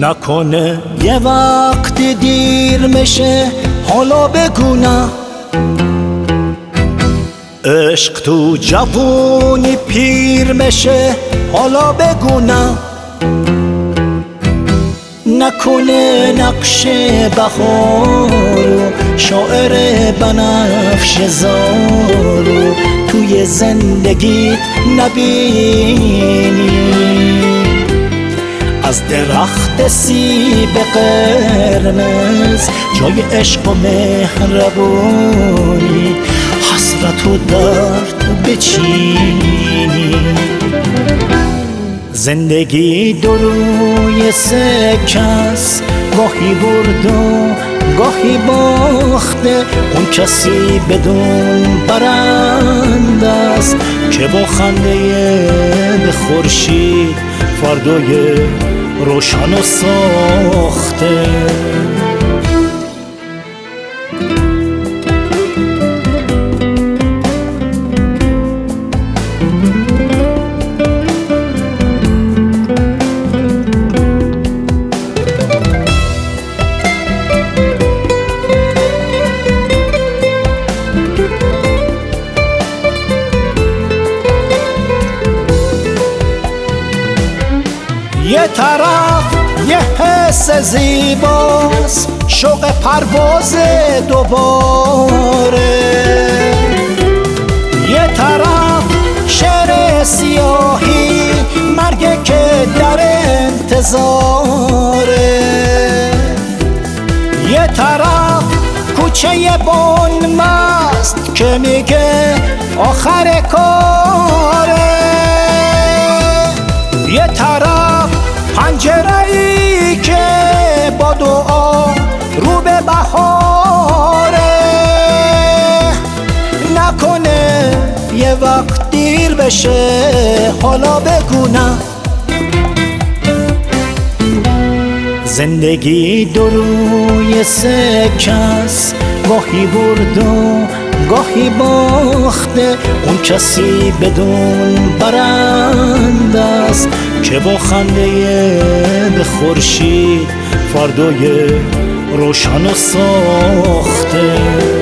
نکنه یه وقت دیر میشه حالا بگو نه. عشق تو جوونی پیر میشه حالا بگو نه. نکنه نقش بهارو شاعر بنفشه زارو توی زندگیت نبینی. از درخت سیب قرمز جای عشق و مهربونی حسرت و درد بچینی. زندگی دو روی سکست، گاهی برد و گاهی باخته. اون کسی بدون برنده است که با خنده به خورشید فردای روشن و ساخته. یه طرف یه حس زیباست، شوق پرواز دوباره. یه طرف شعر سیاهی، مرگ که در انتظاره. یه طرف کوچه بن مست که میگه آخر کاره. یه طرف پنجره‌ای که با دعا رو به بهاره. نکنه یه وقت دیر بشه حالا بگو نه. زندگی دو روی سکست، گاهی برد و گاهی باخته. اون کسی بدون برنده است که با خنده به خورشید فردای روشن و ساخته.